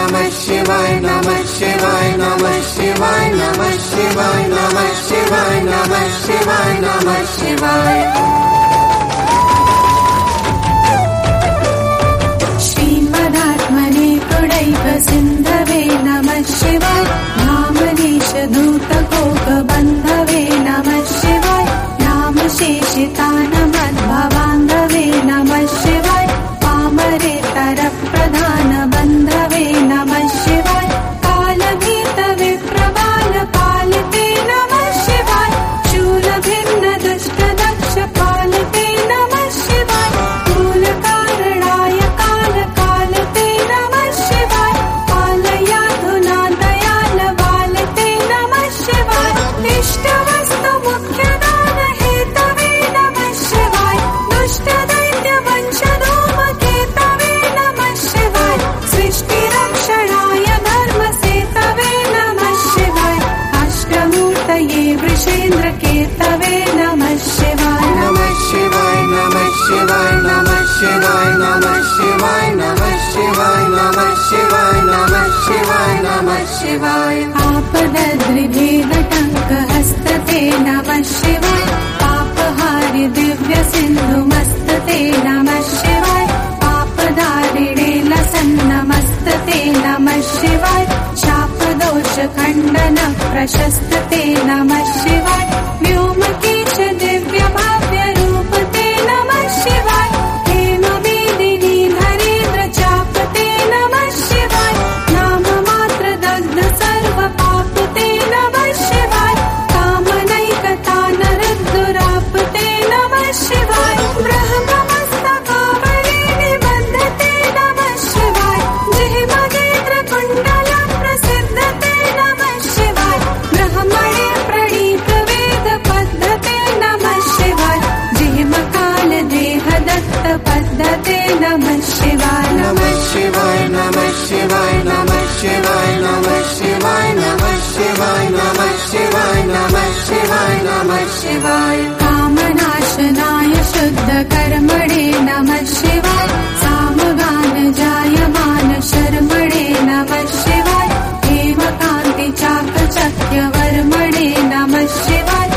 नमः शिवाय नमः शिवाय नमः शिवाय नमः शिवाय नमः शिवाय नमः शिवाय नमः शिवाय श्रीमदात्मने गुणैक सिन्धवे नमः शिवाय नामनीश धूतकोकबन्धवे नमः शिवाय नामशेषितानमद्भवान्धवे नमः शिवाय पामरेतरप्रधानबन्धवे नमः शिवाय कालभीतविप्रबालपालिते नमः शिवाय शूलभिन्नदुष्टदक्षपालिते नमः शिवाय मूलकारणाय कालकालते नमः शिवाय पालयाधुना दयालबालते नमः शिवाय इष्टवस्तुमुख्यदानहेतवे नमः शिवाय दुष्टदैत्यवंशधूमकेतवे नमः शिवाय सृष्टिरक्षणाय धर्मसेतवे नमः शिवाय अष्टमूर्तये वृषेन्द्रकेतवे नमः शिवाय नमः शिवाय नमः शिवाय नमः शिवाय नमः शिवाय नमः शिवाय नमः शिवाय नमः शिवाय नमः शिवाय आपदद्रिभेदटङ्कहस्तते नमः शिवाय पापहारि दिव्यसिन्धुमस्तते नमः शिवाय पापदारिणे लसन्नमस्तते नमः शिवाय शापदोषखण्डन प्रशस्तते नमः शिवाय व्योमकेश दिव्यभाव्यरूपते नमः शिवाय हेमवेदिनी धरेन्द्र चापते नमः शिवाय नाममात्रदग्ध सर्वपापते नमः शिवाय कामनैकता नरद्दुरापते नमः शिवाय ब्रह्ममस्तकावली निबन्धते नमः शिवाय जिह्मगेन्द्रकुण्डल प्रसिद्धते नमः शिवाय ब्रह्मणे प्रणीतवेद पद्धते नमः शिवाय जिह्मकालदेहदत्त पद्धते नमः शिवाय नमः शिवाय नमः शिवाय नमः शिवाय नमः शिवाय नमः शिवाय नमः शिवाय नमः शिवाय नमः शिवाय कामनाशनाय शुद्धकर्मणे नमः शिवाय सामगानजायमान शर्मणे नमः शिवाय हेमकान्ति चाकचक्यवर्मणे नमः शिवाय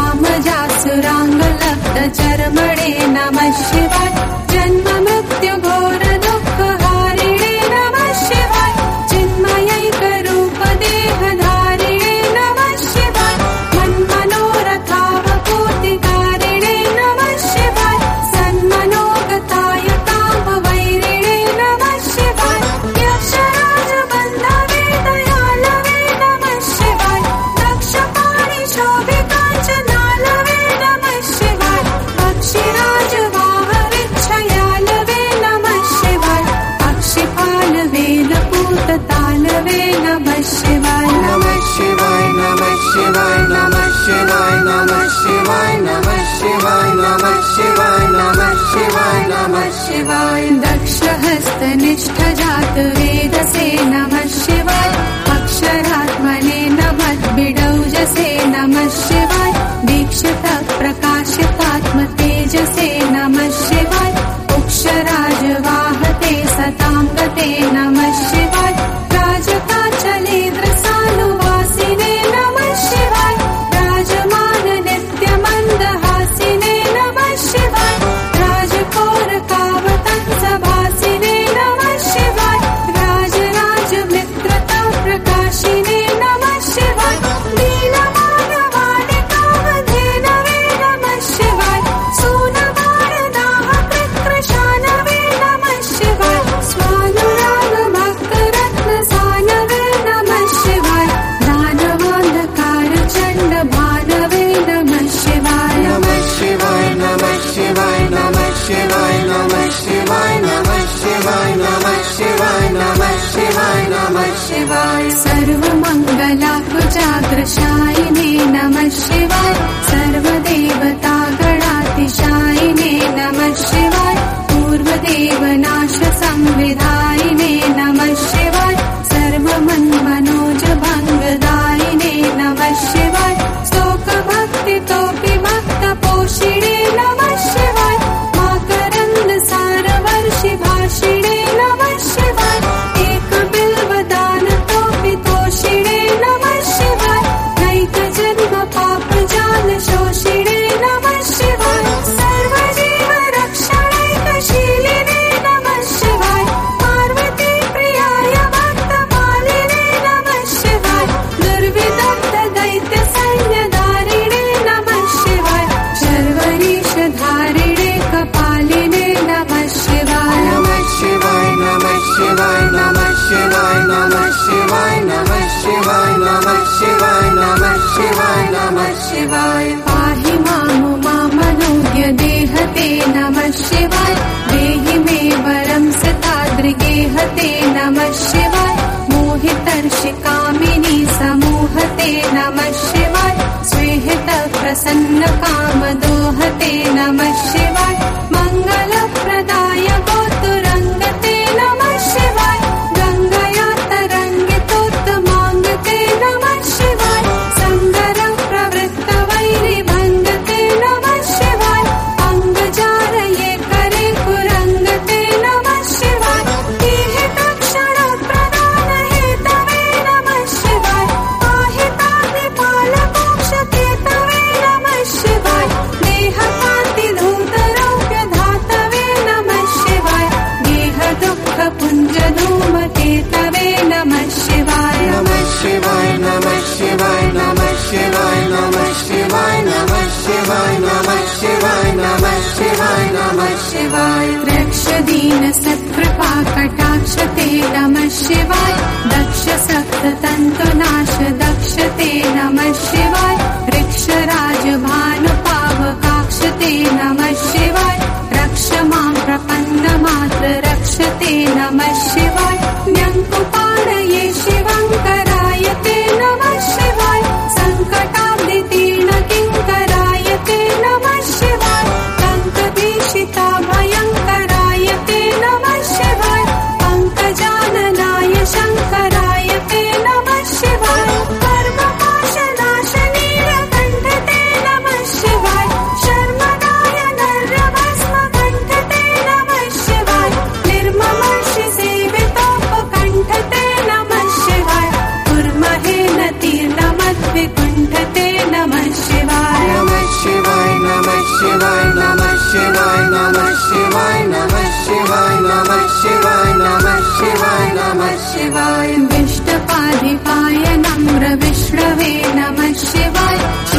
सामजासुराङ्गलब्धचर्मणे नमः शिवाय जन्ममृत्युघोरदुःखहारिणे नमः शिवाय चिन्मयैकरूपदेहधारिणे नमः शिवाय मन्मनोरथावपूर्तिकारिणे नमः शिवाय सन्मनोगताय कामवैरिणे नमः शिवाय यक्षराजबन्धवे दयालवे नमः शिवाय दक्षपाणिशोभिकाञ्चनालवे नमः शिवाय पक्षिराजवाहविच्छयालवे नमः शिवाय पक्षिपालवेलपूततालवे नमः शिवाय नमः शिवाय नमः शिवाय नमः शिवाय नमः शिवाय नमः शिवाय नमः शिवाय नमः शिवाय नमः शिवाय दक्षहस्तनिष्ठजात वेदसे नमः शिवाय अक्षरात्मने नमद्बिडौजसे नमः शिवाय दीक्षित प्रकाशितात्मतेजसे नमः शिवाय उक्षराजवाहते सताङ्गते नमः शिवाय राजकाचलेन्द्रसानुवासिने नमः शिवाय राजमान नित्यमन्दहासिने नमः शिवाय राजकोरकावतंसभासिने नमः शिवाय राजराजमित्रता प्रकाशिने नमः शिवाय लीलमानवानिकावधेनवे शिवाय पाहि मामु मामनोज्ञ देहते नमः शिवाय देहि मे वरं सतादृगेहते नमः शिवाय मोहितर्षिकामिनी समूहते नमः शिवाय स्वेहित प्रसन्न कामदोहते नमः शिवाय मङ्गलप्रदाय गोतुरङ्गते नमः शिवाय गङ्गया तरङ्गितोत्तमाङ्गते नमः शिवाय सङ्गर प्रवृत्त वैरिभङ्गते नमः शिवाय अङ्गजारये करे कुरङ्गते नमः शिवाय ईहितक्षणप्रदानहेतवे नमः शिवाय आहिताग्निपालमोक्षकेतवे नमः शिवाय देहकान्तिधूतरौप्यधातवे नमः शिवाय गेहदुःखपुञ्जधूमकेतवे नमः शिवाय नमः शिवाय नमः शिवाय नमः शिवाय नमः शिवाय नमः शिवाय नमः शिवाय नमः शिवाय नमः शिवाय रक्ष दीन सत्कृपा कटाक्षते नमः शिवाय दक्ष सप्ततन्तुनाश दक्षते नमः शिवाय ऋक्षराज भानुपावकाक्षते नमः शिवाय रक्ष मां प्रपन्नमात्र रक्षते नमः शिवाय न्यङ्कुपाणये शिवङ्करायते नमः शिवाय सङ्कटाब्धितीर्ण किङ्करायते नमः शिवाय कङ्कदेशिता भयङ्करायते नमः शिवाय पङ्कजाननाय शङ्करायते नमः शिवाय कर्मपाशनाशनीलकण्ठते नमः शिवाय शर्मदाय नर्यभस्मकण्ठते नमः शिवाय निर्ममर्षिसेवितोपकण्ठते नमः शिवाय कुर्महे नतीर्णमद्विकुण्ठते नमः शिवाय नमः शिवाय नमः शिवाय नमः शिवाय नमः शिवाय नमः शिवाय नमः शिवाय नमः शिवाय नमः शिवाय विष्टपाधिपाय नम्र विष्णवे नमः शिवाय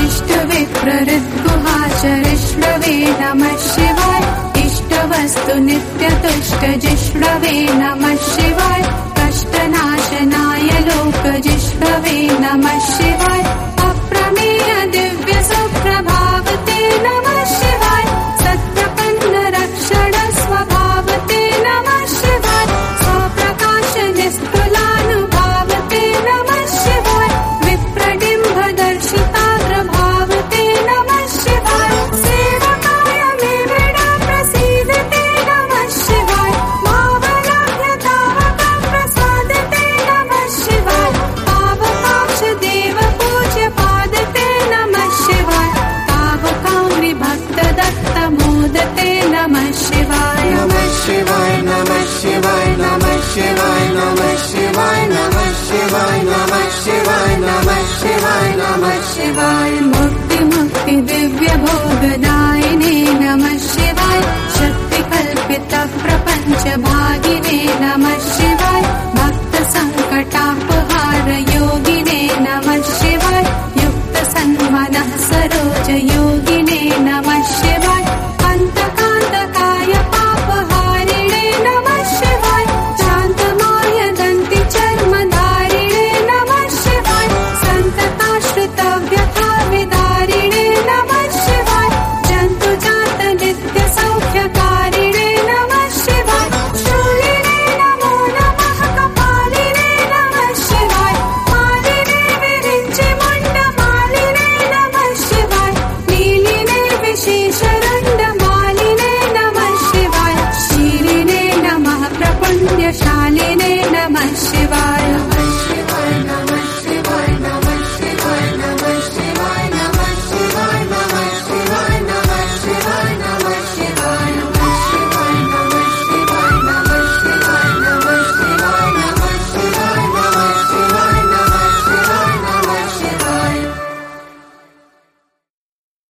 शिष्टविप्रहृद्गुहाचरिष्णवे नमः शिवाय इष्टवस्तु नित्यतुष्ट जिष्णवे नमः शिवाय कष्टनाशनाय लोकजिष्णवे नमः शिवाय अप्रमेय दिव्य सुप्रभावते नमः शिवाय सत्प्रपन्न रक्षण स्वभावते नमः शिवाय स्वप्रकाश निस्तुलानुभावते नमः शिवाय विप्रडिम्ब दर्शिताग्रभावते नमः शिवाय सेवकाय मे विडा प्रसीदते नमः शिवाय भावलाभ्यतावक प्रसादते नमः शिवाय पावकाक्ष देव पूज्य पादते नमः शिवाय तावकाम्रि भक्त दत्त मोदते नमः शिवाय नमः शिवाय नमः शिवाय नमः शिवाय नमः शिवाय नमः शिवाय नमः शिवाय नमः शिवाय नमः शिवाय मुक्ति मुक्ति दिव्य भोग